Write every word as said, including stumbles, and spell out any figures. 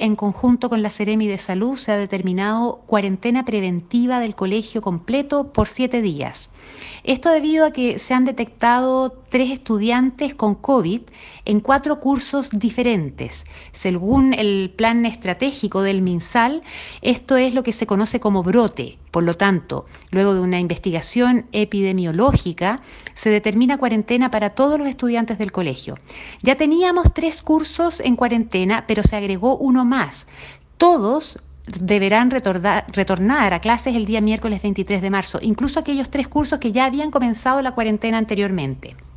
en conjunto con la Seremi de Salud, se ha determinado cuarentena preventiva del colegio completo por siete días. Esto debido a que se han detectado tres estudiantes con COVID en cuatro cursos diferentes. Según el plan estratégico del MinSal, esto es lo que se conoce como brote. Por lo tanto, luego de una investigación epidemiológica, se determina cuarentena para todos los estudiantes del colegio. Ya teníamos tres cursos en cuarentena, pero se agregó uno más. Todos deberán retornar, retornar a clases el día miércoles veintitrés de marzo, incluso aquellos tres cursos que ya habían comenzado la cuarentena anteriormente.